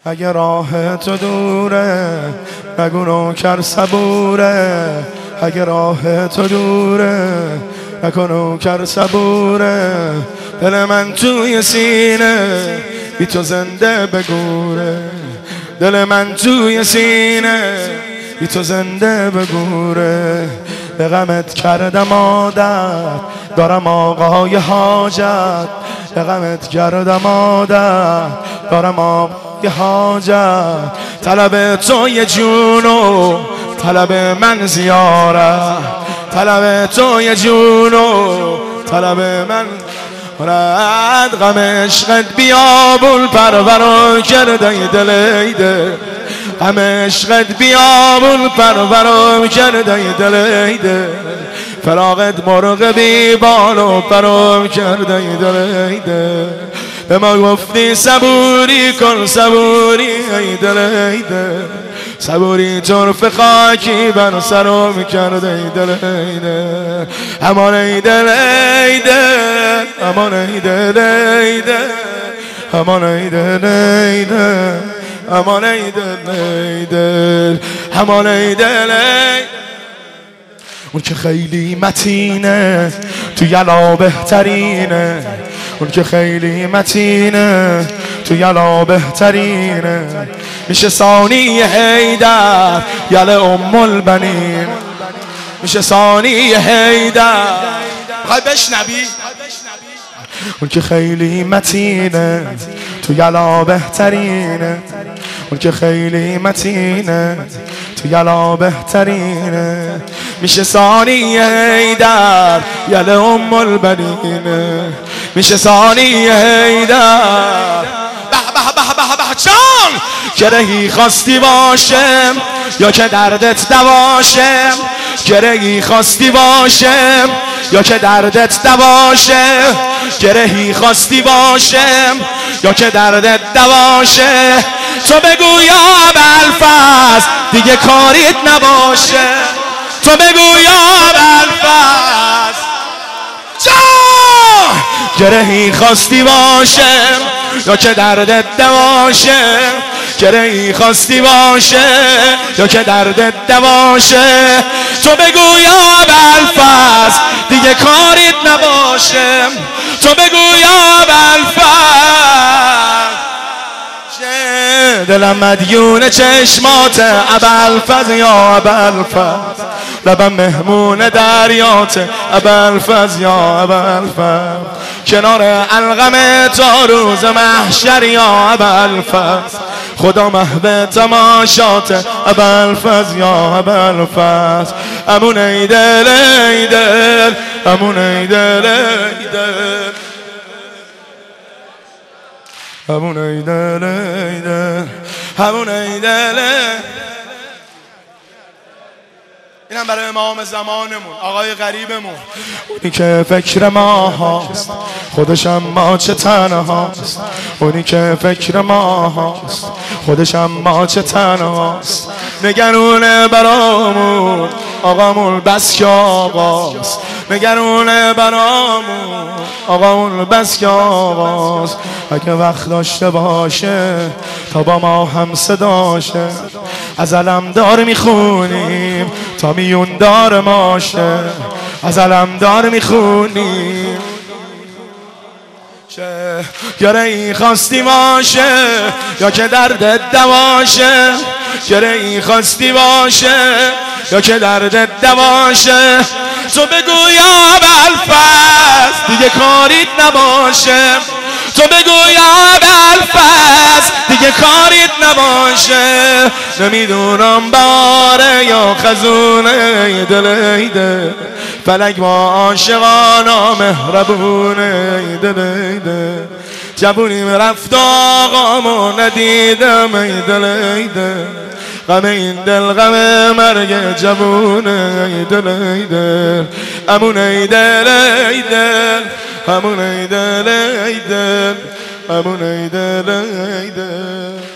اگه راه تو دوره نگو نوکر صبوره. اگه راه تو دوره نگو نوکر صبوره. دل من توی سینه بی تو زنده بگوره. دل من توی سینه بی تو زنده بگوره. به غمت کردم عادت دارم آقای حاجت. به غمت کردم عادت دارم آقای حاجت. طلب تو یه جونو طلب من زیاره. طلب تو یه جونو طلب من رد. غم عشقت بیابون پرورو کرده دلیده. غم عشقت بیابون پرورو کرده دلیده. فراغت مرغ بی بال و پرو کرده دلیده. به ما گفتی صبوری کن صبوری ای دلیده. صبوری طرف خاکی بر سرم کرده دلیده. امان ای دلیده امان ای دلیده امان ای دلیده امان ای دلیده امان ای دلیده. اون که خیلی متینه تو یلا بهترینه. اون که خیلی متینه تو یلا بهترینه. میشه ثانی حیدر یل ام البنین. میشه ثانی حیدر. خواهی بشنبی؟ اون که خیلی متینه تو یلا بهترینه. اون که خیلی متینه تو یلا بهترینه. میشه ثانی حیدر یل ام البنینه. میشه ثانی حیدر. به جان گرهی خواستی باشم یا که دردت دواشم. گرهی خواستی باشم یا که دردت دواشه. گرهی خواستی باشم یا که دردت دواشه. تو بگو یا ابوالفضل دیگه کاریت نباشه. تو بگو یا ابوالفضل جان گرهی خواستی باشم یا که دردت دواشه. گرهی خواستی باشه یا که دردت دواشه. تو بگو یا ابوالفضل دیگه کاریت نباشه. تو بگو یا ابوالفضل دلم مدیون چشمات ابوالفضل یا ابوالفضل. لبم مهمون دریات ابوالفضل یا ابوالفضل. کنار القم تا روز محشر یا ابوالفضل. خدا محو تماشات ابوالفضل یا ابوالفضل. امون ای دل ای دل امون ای دل ای دل امون ای دل ای دل امون ای دل. اینم برای امام زمانمون آقای غریبمون. اونی که فکر ما هاست خودشم ما چه تنهاست. اونی که فکر ما هاست خودشم ما چه تنهاست. نگرونه برامون آقامون بس که آقاست. نگرونه برامون آقامون بس که آقاست. اگه وقت داشته باشه تا با ما هم صداشه. از علمدار میخونیم تا میون دار ماشه. از علمدار میخونیم گرهی خواستی باشه یا که دردت دواشه. گرهی خواستی باشه یا که دردت دواشه. تو بگو یا ابوالفضل دیگه کاریت نباشه. تو بگو یا ابوالفضل دیگه کاریت نباشه. نمیدونم باره یا خزونه دلیده. فلک با عاشقانا مهربونه دلیده. جوونیم رفت آقامو ندیدم ای دلیده. غم این دل غم مرگ جوونه ای دلیده. امون ای دل ای دل امون ای دل ای دل امون ای دل ای دل.